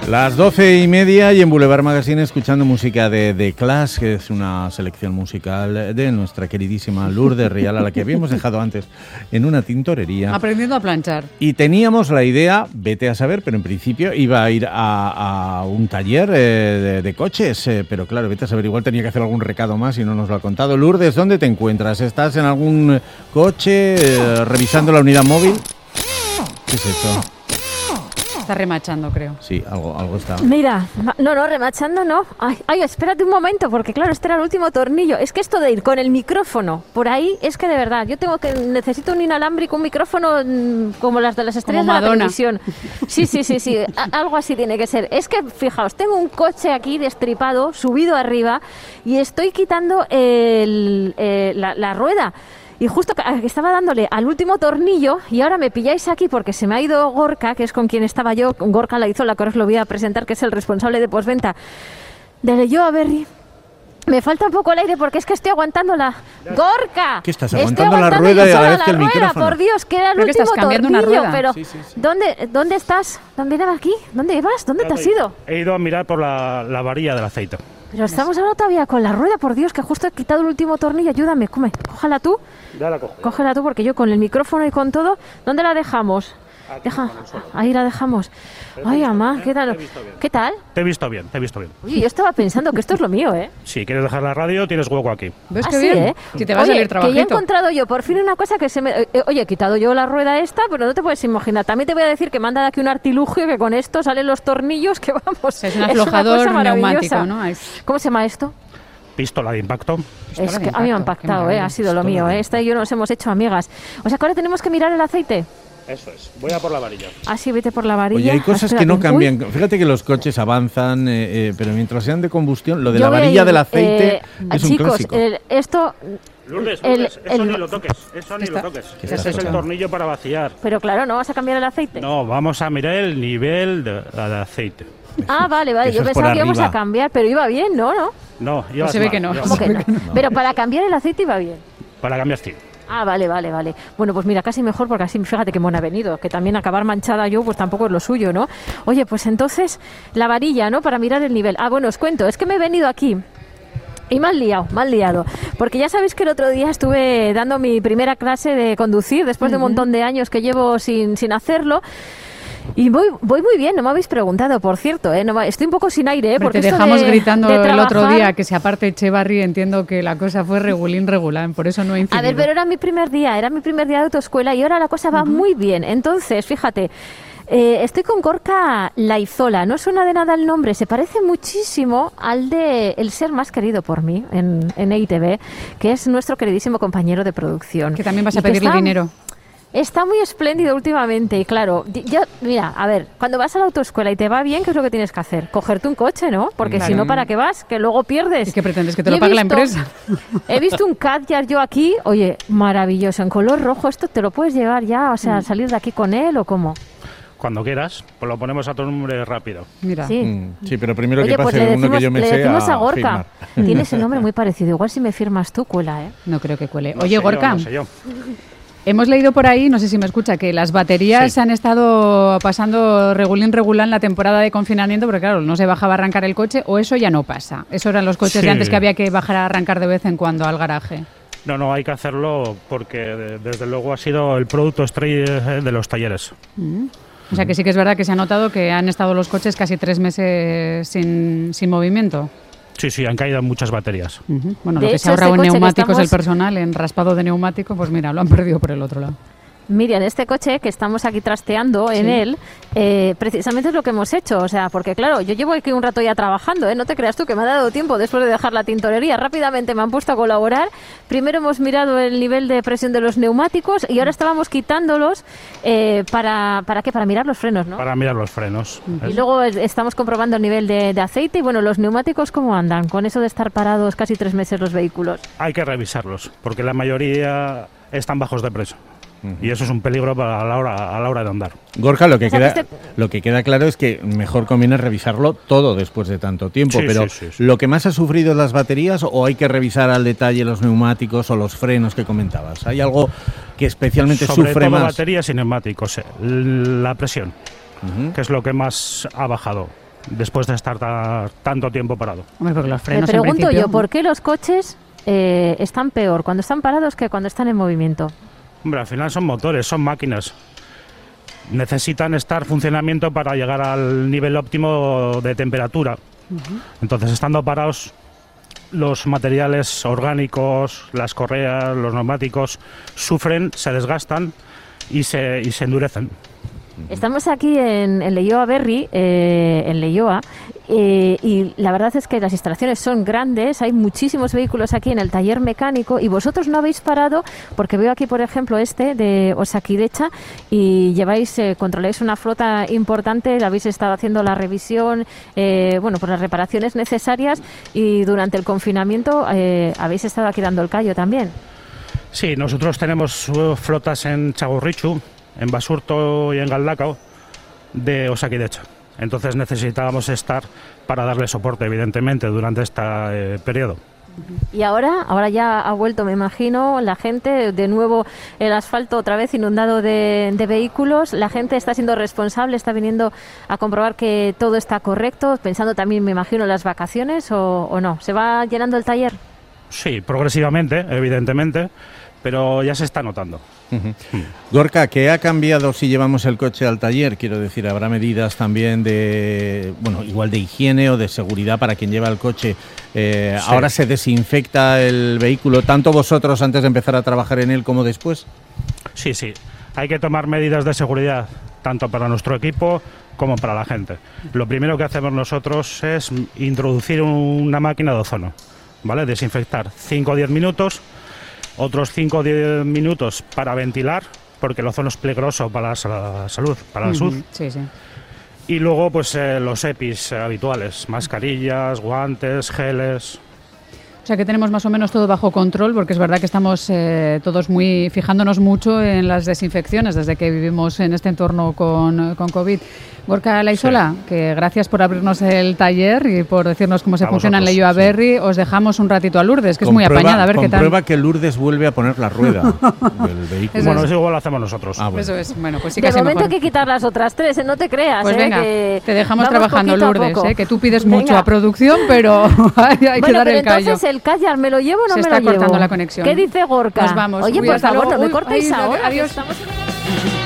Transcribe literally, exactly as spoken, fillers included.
Las doce y media y en Boulevard Magazine escuchando música de The Clash, que es una selección musical de nuestra queridísima Lourdes Rial, a la que habíamos dejado antes en una tintorería. Aprendiendo a planchar. Y teníamos la idea, vete a saber, pero en principio iba a ir a, a un taller eh, de, de coches, eh, pero claro, vete a saber, igual tenía que hacer algún recado más y no nos lo ha contado. Lourdes, ¿dónde te encuentras? ¿Estás en algún coche eh, revisando la unidad móvil? ¿Qué es eso? Está remachando, creo. Sí, algo, algo está. Mira, no, no, remachando no. Ay, ay, espérate un momento, porque claro, este era el último tornillo. Es que esto de ir con el micrófono por ahí, es que de verdad, yo tengo que necesito un inalámbrico, un micrófono mmm, como las de las estrellas de la televisión. Sí, sí, sí, sí, a, algo así tiene que ser. Es que, fijaos, tengo un coche aquí destripado, subido arriba, y estoy quitando el, eh, la, la rueda. Y justo estaba dándole al último tornillo y ahora me pilláis aquí porque se me ha ido Gorka, que es con quien estaba yo, Gorka Laizola, que ahora os lo voy a presentar, que es el responsable de postventa de Leyoa Berri. Me falta un poco el aire porque es que estoy aguantando la... ¡Gorka! ¿Qué estás aguantando, aguantando la rueda y a la vez que el micrófono? Por Dios, que era el Creo último que estás cambiando tornillo, una rueda. pero sí, sí, sí. ¿dónde, ¿dónde estás? ¿Dónde ibas aquí? ¿Dónde ibas? ¿Dónde te has ido? He ido a mirar por la, la varilla del aceite. Pero estamos ahora todavía con la rueda, por Dios, que justo he quitado el último tornillo. Ayúdame, come, cójala tú. Ya la cojo. Cógela tú, porque yo con el micrófono y con todo... ¿Dónde la dejamos? Aquí, Deja, ahí la dejamos. Ay, mamá, ¿qué tal? ¿Qué tal? Te he visto bien, te he visto bien. Oye, yo estaba pensando que esto es lo mío, ¿eh? Si quieres dejar la radio, tienes hueco aquí. ¿Ves Ah, qué sí, bien? ¿eh? Si te va Oye, a salir trabajito. que ya he encontrado yo por fin una cosa que se me... Eh, oye, he quitado yo la rueda esta, pero no te puedes imaginar. También te voy a decir que me han dado aquí un artilugio que con esto salen los tornillos que vamos... Es un aflojador neumático, ¿no? ¿Cómo se llama esto? Pistola de impacto. Pistola es que a mí me ha impactado, ¿eh? Ha sido lo mío, ¿eh? Esta y yo nos hemos hecho amigas. O sea que ahora tenemos que mirar el aceite. Eso es. Voy a por la varilla. Ah, sí, vete por la varilla. Oye, hay cosas Espérate. que no cambian. Uy. Fíjate que los coches avanzan, eh, eh, pero mientras sean de combustión, lo de Yo la voy a varilla ir, del aceite eh, es un chicos, clásico. el, esto... Lourdes, el, Lourdes, eso el, ni lo toques. Eso ni está, lo toques. ¿qué Ese estás es el tocando? tornillo para vaciar. Pero claro, ¿no vas a cambiar el aceite? No, vamos a mirar el nivel de, de aceite. Ah, vale, vale. Eso Yo es por pensaba que íbamos arriba. a cambiar, pero iba bien, ¿no? ¿No? No, ibas se ve mal, que no. ibas ¿Cómo mal. que no? Pero para cambiar el aceite iba bien. Para cambiar, sí. Ah, vale, vale, vale. Bueno, pues mira, casi mejor porque así, fíjate qué mona ha venido, que también acabar manchada yo, pues tampoco es lo suyo, ¿no? Oye, pues entonces, la varilla, ¿no? Para mirar el nivel. Ah, bueno, os cuento, es que me he venido aquí y me han liado, me han liado. Porque ya sabéis que el otro día estuve dando mi primera clase de conducir, después de un montón de años que llevo sin, sin hacerlo. Y voy, voy muy bien, no me habéis preguntado, por cierto, ¿eh? No, estoy un poco sin aire, ¿eh? Porque te esto dejamos de, gritando de el trabajar... otro día que se aparte Echevarri, entiendo que la cosa fue regulín regulán, por eso no he incidido. A ver, pero era mi primer día, era mi primer día de autoescuela y ahora la cosa va uh-huh. muy bien. Entonces, fíjate, eh, estoy con Gorka Laizola, no suena de nada el nombre, se parece muchísimo al de El ser más querido por mí en, en E I T V, que es nuestro queridísimo compañero de producción. Que también vas a y pedirle está... dinero. Está muy espléndido últimamente y claro, yo, mira, a ver, cuando vas a la autoescuela y te va bien, ¿qué es lo que tienes que hacer? Cogerte un coche, ¿no? Porque claro. si no, ¿para qué vas? Que luego pierdes. ¿Y qué pretendes? ¿Que te y lo pague visto, la empresa? He visto un Kadjar yo aquí, oye, maravilloso, en color rojo, ¿esto te lo puedes llevar ya? O sea, ¿salir de aquí con él o cómo? Cuando quieras, pues lo ponemos a tu nombre rápido. Mira. Sí, mm, sí pero primero oye, que pase pues le uno decimos, que yo me le sé decimos a, a Gorka. firmar. Tienes el nombre muy parecido, igual si me firmas tú, cuela, ¿eh? No creo que cuele. No Oye, sé Gorka. yo, no sé yo. Hemos leído por ahí, no sé si me escucha, que las baterías Sí. han estado pasando regulín regulán la temporada de confinamiento, porque claro, no se bajaba a arrancar el coche, o eso ya no pasa. Eso eran los coches Sí. de antes que había que bajar a arrancar de vez en cuando al garaje. No, no, hay que hacerlo porque de- desde luego ha sido el producto estrella de los talleres. Mm. O sea que sí que es verdad que se ha notado que han estado los coches casi tres meses sin, sin movimiento. Sí, sí, han caído muchas baterías. Uh-huh. Bueno, De lo que hecho, se ha ahorrado este en coche que neumáticos estamos- el personal, en raspado de neumático, pues mira, lo han perdido por el otro lado. Miriam, este coche que estamos aquí trasteando en Sí. él, eh, precisamente es lo que hemos hecho. O sea, porque claro, yo llevo aquí un rato ya trabajando, ¿eh? No te creas tú que me ha dado tiempo después de dejar la tintorería. Rápidamente me han puesto a colaborar. Primero hemos mirado el nivel de presión de los neumáticos y ahora estábamos quitándolos eh, para, ¿para qué? Para mirar los frenos, ¿no? Para mirar los frenos. Y luego eh, estamos comprobando el nivel de, de aceite y bueno, los neumáticos, ¿cómo andan? Con eso de estar parados casi tres meses los vehículos. Hay que revisarlos porque la mayoría están bajos de presión. Y eso es un peligro para a la hora a la hora de andar. Gorka, lo que, O sea, queda, que este- lo que queda claro es que mejor conviene revisarlo todo después de tanto tiempo, Sí, pero sí, sí, sí. ¿lo que más ha sufrido es las baterías o hay que revisar al detalle los neumáticos o los frenos que comentabas? ¿Hay algo que especialmente Sobre sufre todo más? baterías y neumáticos, eh, la presión, Ujú. que es lo que más ha bajado. después de estar ta- tanto tiempo parado. Hombre, porque los Me frenos en pregunto principio, yo, ¿por qué los coches eh, están peor cuando están parados que cuando están en movimiento? Hombre, al final son motores, son máquinas. Necesitan estar en funcionamiento para llegar al nivel óptimo de temperatura. Uh-huh. Entonces, estando parados, los materiales orgánicos, las correas, los neumáticos, sufren, se desgastan y se, y se endurecen. Estamos aquí en, en Leioa Berri, eh, en Leioa, eh, y la verdad es que las instalaciones son grandes, hay muchísimos vehículos aquí en el taller mecánico y vosotros no habéis parado porque veo aquí, por ejemplo, este de Osakidecha y lleváis, eh, controláis una flota importante, habéis estado haciendo la revisión, eh, bueno, por las reparaciones necesarias y durante el confinamiento eh, habéis estado aquí dando el callo también. Sí, nosotros tenemos uh, flotas en Txagorritxu, en Basurto y en Galdakao de Osakidecha. Entonces necesitábamos estar para darle soporte, evidentemente, durante este eh, periodo. Y ahora, ahora ya ha vuelto, me imagino, la gente, de nuevo el asfalto otra vez inundado de, de vehículos. La gente está siendo responsable, está viniendo a comprobar que todo está correcto, pensando también, me imagino, en las vacaciones o, o no. ¿Se va llenando el taller? Sí, progresivamente, evidentemente, pero ya se está notando. Uh-huh. Mm. Gorka, ¿qué ha cambiado si llevamos el coche al taller? Quiero decir, ¿habrá medidas también de, bueno, igual de higiene o de seguridad para quien lleva el coche? Eh, sí. ¿Ahora se desinfecta el vehículo, tanto vosotros antes de empezar a trabajar en él como después? Sí, sí. Hay que tomar medidas de seguridad, tanto para nuestro equipo como para la gente. Lo primero que hacemos nosotros es introducir una máquina de ozono, ¿vale? Desinfectar cinco o diez minutos. Otros cinco o diez minutos para ventilar, porque el ozono es peligroso para la salud, para la salud. Uh-huh. Sí, sí. Y luego, pues eh, los EPIs eh, habituales, mascarillas, guantes, geles. O sea que tenemos más o menos todo bajo control, porque es verdad que estamos eh, todos muy fijándonos mucho en las desinfecciones desde que vivimos en este entorno con, con COVID. Gorka Laizola, sí. que gracias por abrirnos el taller y por decirnos cómo se a funciona vosotros, en Leioa Berri. Sí. Os dejamos un ratito a Lourdes, que comprueba, es muy apañada. A ver qué tal. Comprueba que Lourdes vuelve a poner la rueda del vehículo. Eso bueno, es. Eso igual lo hacemos nosotros. Ah, bueno. Eso es. Bueno, pues sí, de casi momento mejor. hay que quitar las otras tres, ¿eh? No te creas. Pues ¿eh? venga, que te dejamos trabajando, Lourdes, ¿eh? Que tú pides venga. mucho a producción, pero hay, hay bueno, que dar pero el callo. Entonces, ¿el callar me lo llevo o no Se me lo está llevo? cortando la conexión. ¿Qué dice Gorka? Nos vamos. Oye, Uy, por favor, no me Uy, cortéis ay, ahora. Adiós. Estamos en...